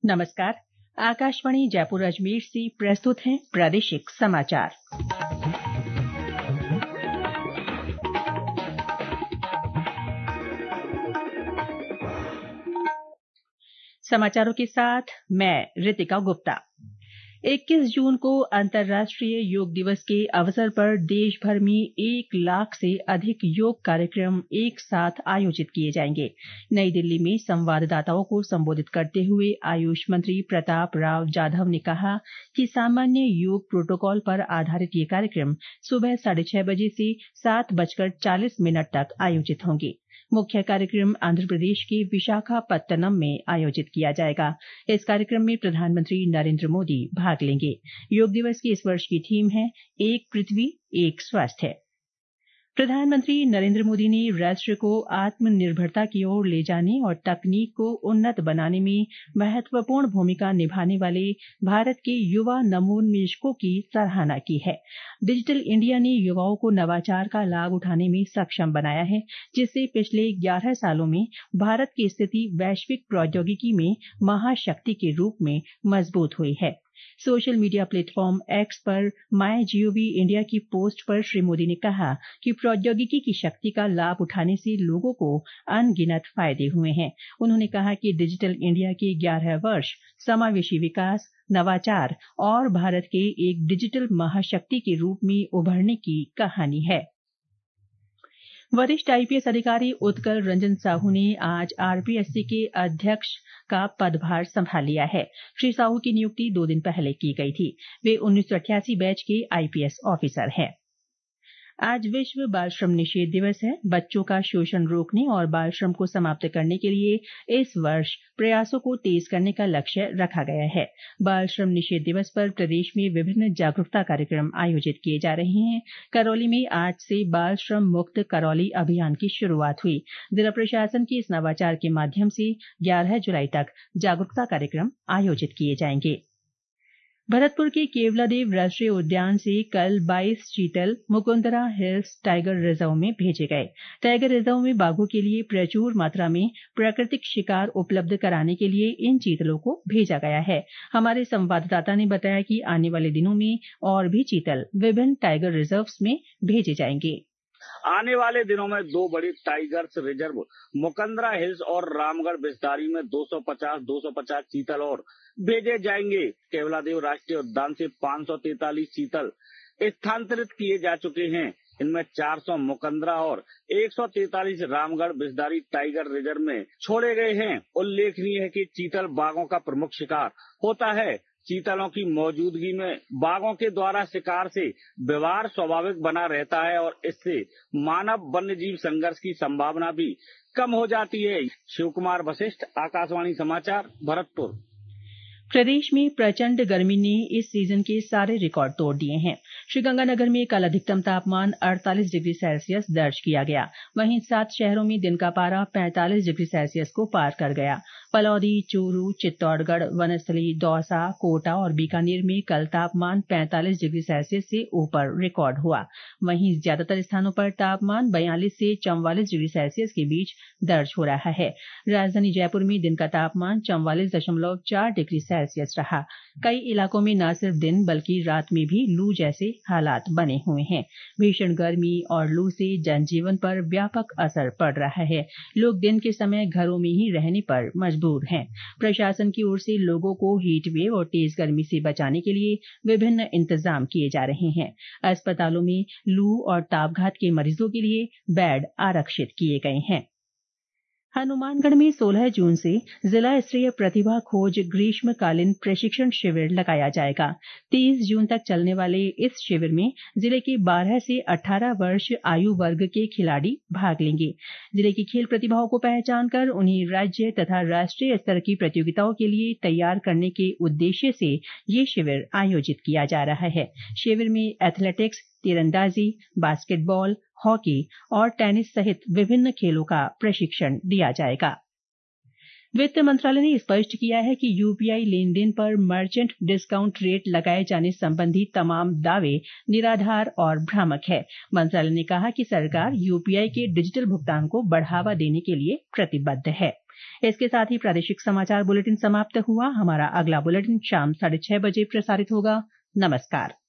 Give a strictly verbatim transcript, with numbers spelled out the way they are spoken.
नमस्कार। आकाशवाणी जयपुर अजमेर से प्रस्तुत हैं प्रादेशिक समाचार। समाचारों के साथ मैं रितिका गुप्ता। इक्कीस जून को अंतर्राष्ट्रीय योग दिवस के अवसर पर देश भर में एक लाख से अधिक योग कार्यक्रम एक साथ आयोजित किए जाएंगे। नई दिल्ली में संवाददाताओं को संबोधित करते हुए आयुष मंत्री प्रताप राव जाधव ने कहा कि सामान्य योग प्रोटोकॉल पर आधारित ये कार्यक्रम सुबह साढ़े छह बजे से सात बजकर चालीस मिनट तक आयोजित होंगे। मुख्य कार्यक्रम आंध्र प्रदेश के विशाखापत्तनम में आयोजित किया जाएगा। इस कार्यक्रम में प्रधानमंत्री नरेंद्र मोदी भाग लेंगे। योग दिवस की इस वर्ष की थीम है एक पृथ्वी एक स्वास्थ्य। प्रधानमंत्री नरेंद्र मोदी ने राष्ट्र को आत्मनिर्भरता की ओर ले जाने और तकनीक को उन्नत बनाने में महत्वपूर्ण भूमिका निभाने वाले भारत के युवा नवोन्मेषकों की सराहना की है। डिजिटल इंडिया ने युवाओं को नवाचार का लाभ उठाने में सक्षम बनाया है, जिससे पिछले ग्यारह सालों में भारत की स्थिति वैश्विक प्रौद्योगिकी में महाशक्ति के रूप में मजबूत हुई है। सोशल मीडिया प्लेटफॉर्म एक्स पर माय जीओवी इंडिया की पोस्ट पर श्री मोदी ने कहा कि प्रौद्योगिकी की शक्ति का लाभ उठाने से लोगों को अनगिनत फायदे हुए हैं। उन्होंने कहा कि डिजिटल इंडिया के ग्यारह वर्ष समावेशी विकास, नवाचार और भारत के एक डिजिटल महाशक्ति के रूप में उभरने की कहानी है। वरिष्ठ आईपीएस अधिकारी उत्कल रंजन साहू ने आज आरपीएससी के अध्यक्ष का पदभार संभाल लिया है। श्री साहू की नियुक्ति दो दिन पहले की गई थी। वे उन्नीस सौ अट्ठासी बैच के आईपीएस ऑफिसर हैं। आज विश्व बाल श्रम निषेध दिवस है। बच्चों का शोषण रोकने और बाल श्रम को समाप्त करने के लिए इस वर्ष प्रयासों को तेज करने का लक्ष्य रखा गया है। बाल श्रम निषेध दिवस पर प्रदेश में विभिन्न जागरूकता कार्यक्रम आयोजित किए जा रहे हैं। करौली में आज से बाल श्रम मुक्त करौली अभियान की शुरुआत हुई। जिला प्रशासन के इस नवाचार के माध्यम से ग्यारह जुलाई तक जागरूकता कार्यक्रम आयोजित किए जाएंगे। भरतपुर के केवलादेव राष्ट्रीय उद्यान से कल बाईस चीतल मुकुंदरा हिल्स टाइगर रिजर्व में भेजे गए। टाइगर रिजर्व में बाघों के लिए प्रचुर मात्रा में प्राकृतिक शिकार उपलब्ध कराने के लिए इन चीतलों को भेजा गया है। हमारे संवाददाता ने बताया कि आने वाले दिनों में और भी चीतल विभिन्न टाइगर रिजर्व्स में भेजे जाएंगे। आने वाले दिनों में दो बड़ी टाइगर्स रिजर्व मुकंदरा हिल्स और रामगढ़ बिस्तारी में दो सौ पचास दो सौ पचास चीतल और भेजे जाएंगे। केवलादेव राष्ट्रीय उद्यान से पाँच सौ तैंतालीस चीतल स्थानांतरित किए जा चुके हैं। इनमें चार सौ मुकंदरा और एक सौ तैंतालीस रामगढ़ बिस्तारी टाइगर रिजर्व में छोड़े गए हैं। उल्लेखनीय है कि चीतल बाघों का प्रमुख शिकार होता है। चीतलों की मौजूदगी में बाघों के द्वारा शिकार से व्यवहार स्वाभाविक बना रहता है और इससे मानव वन्यजीव संघर्ष की संभावना भी कम हो जाती है। शिव कुमार वशिष्ठ, आकाशवाणी समाचार, भरतपुर। प्रदेश में प्रचंड गर्मी ने इस सीजन के सारे रिकॉर्ड तोड़ दिए हैं। श्रीगंगानगर में कल अधिकतम तापमान अड़तालीस डिग्री सेल्सियस दर्ज किया गया। वहीं सात शहरों में दिन का पारा पैंतालीस डिग्री सेल्सियस को पार कर गया। पलौदी, चूरू, चित्तौड़गढ़, वनस्थली, दौसा, कोटा और बीकानेर में कल तापमान पैंतालीस डिग्री सेल्सियस से ऊपर रिकॉर्ड हुआ। वहीं ज्यादातर स्थानों पर तापमान बयालीस से चौवालीस डिग्री सेल्सियस के बीच दर्ज हो रहा है। राजधानी जयपुर में दिन का तापमान चौवालीस दशमलव चार डिग्री सेल्सियस रहा। कई इलाकों में न सिर्फ दिन बल्कि रात में भी लू जैसे हालात बने हुए हैं। भीषण गर्मी और लू से जनजीवन पर व्यापक असर पड़ रहा है। लोग दिन के समय घरों में ही रहने पर मजबूर हैं। प्रशासन की ओर से लोगों को हीट वेव और तेज गर्मी से बचाने के लिए विभिन्न इंतजाम किए जा रहे हैं। अस्पतालों में लू और तापघात के मरीजों के लिए बेड आरक्षित किए गए हैं। हनुमानगढ़ में सोलह जून से जिला स्तरीय प्रतिभा खोज ग्रीष्मकालीन प्रशिक्षण शिविर लगाया जाएगा। तीस जून तक चलने वाले इस शिविर में जिले के बारह से अठारह वर्ष आयु वर्ग के खिलाड़ी भाग लेंगे। जिले की खेल प्रतिभाओं को पहचान कर उन्हें राज्य तथा राष्ट्रीय स्तर की प्रतियोगिताओं के लिए तैयार करने के उद्देश्य से ये शिविर आयोजित किया जा रहा है। शिविर में एथलेटिक्स, तीरंदाजी, बास्केटबॉल, हॉकी और टेनिस सहित विभिन्न खेलों का प्रशिक्षण दिया जाएगा। वित्त मंत्रालय ने स्पष्ट किया है कि यूपीआई लेन देन पर मर्चेंट डिस्काउंट रेट लगाए जाने संबंधी तमाम दावे निराधार और भ्रामक है। मंत्रालय ने कहा कि सरकार यूपीआई के डिजिटल भुगतान को बढ़ावा देने के लिए प्रतिबद्ध है। इसके साथ ही प्रादेशिक समाचार बुलेटिन समाप्त हुआ। हमारा अगला बुलेटिन शाम साढ़े छह बजे प्रसारित होगा। नमस्कार।